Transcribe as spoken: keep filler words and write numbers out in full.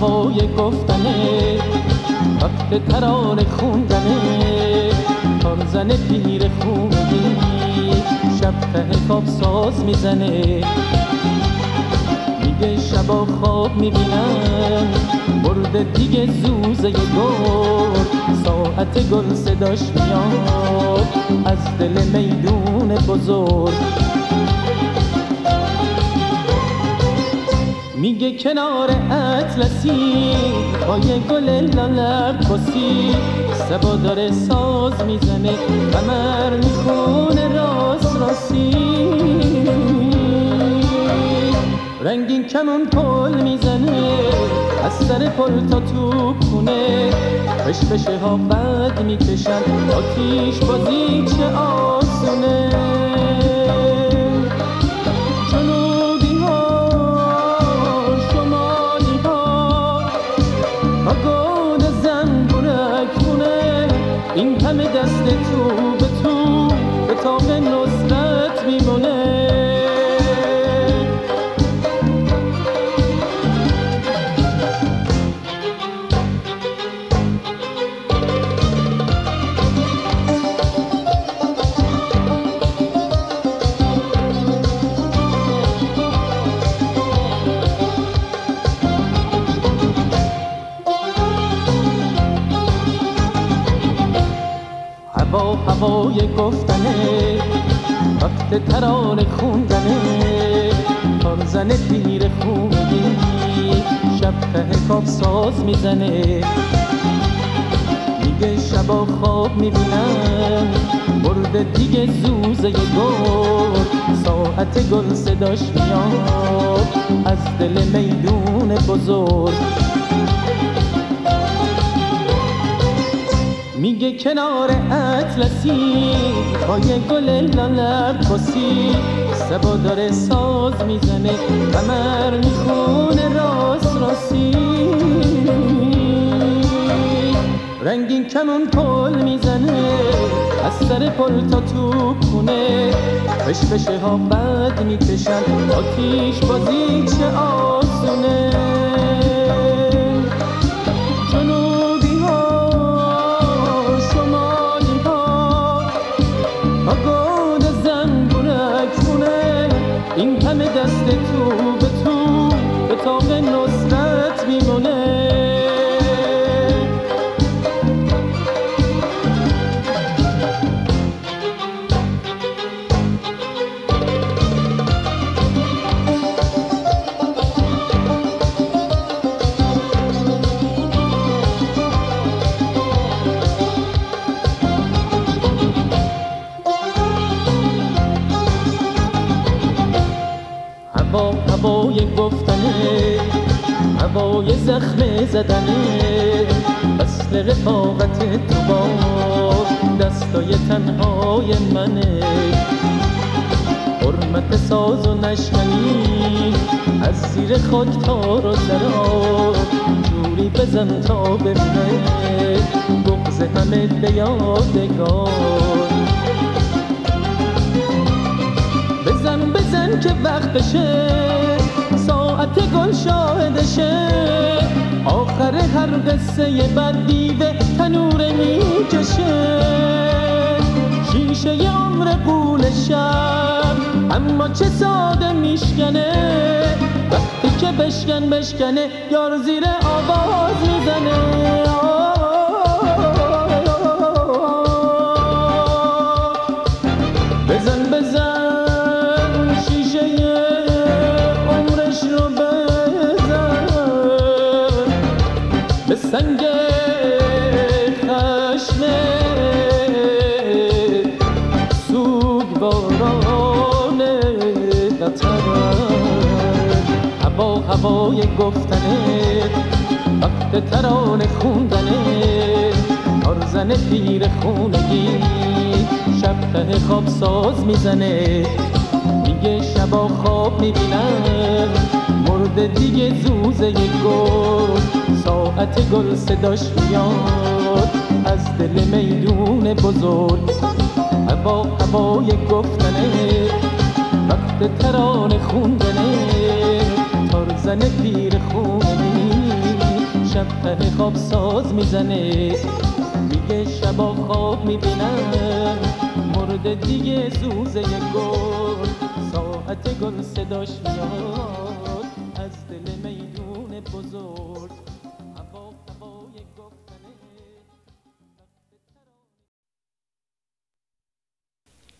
هوای گفتنه، وقت ترانه خوندنه، تارزن پیر خونگی شب ته خواب ساز میزنه. میگه شبا خواب میبینم برده دیگه زوزه گل، ساعت گل صداش میاد از دل میدون بزرگ. میگه کنار اطلسی پای گل لالباسی سبا داره ساز میزنه، قمر میخونه راست راستی، رنگین کمون پل میزنه از سر پل تا تو خونه، پشپشه ها بد میکشن آتیش بازی چه آسونه. جنوبی ها شمالی ها آگان زنبورک خونه، این همه دست تو به تو به تاق نصرت میمونه. هوا هوای گفتنه، وقت ترانه خوندنه، تارزن پیر خونگی شب ته خواب ساز میزنه. میگه شبا خواب میبینم برده دیگه زوزه گل، ساعت گل صداش میاد از دل میدون بزرگ. میگه کنار اطلسی پای گل لالباسی سبا داره ساز میزنه، قمر میخونه راست راستی، رنگین کمون پل میزنه از سر پل تا تو خونه، پشپشه ها بد میکشن آتیش بازی چه آسونه. این همه دست تو به تو به تاق نصرت میمونه. هوا هوای گفتنه، هوای زخم زدنه، اصل رفاقت تو با دستای تنهای منه. حرمت ساز و نشمنی از زیر خاک تار و زرا، جوری بزن تا بمونه بغض همه به یادگار. بزن بزن که وقتشه ساعت گل شاهدشه، آخر هر قصه بد دیوه تنور میکشه. شیشه عمر قول شب اما چه ساده میشکنه، وقتی که بشکن بشکنه یار زیر آواز میزنه. بزن بزن به سنگ خشم سوگواران قطر. هوا هوای گفتنه، وقت ترانه خوندنه، تارزن پیر خونگی شب ته خواب ساز میزنه. میگه شبا خواب میبینم مرده دیگه زوزه گل، ساعت گل صداش میاد از دل میدون بزرگ. هوا هوای گفتنه، وقت ترانه خوندنه، تارزن پیر خونگی شب ته خواب ساز میزنه، میگه شبا خواب میبینم مرده دیگه زوزه گل، ساعت گل صداش میاد از دل میدون بزرگ.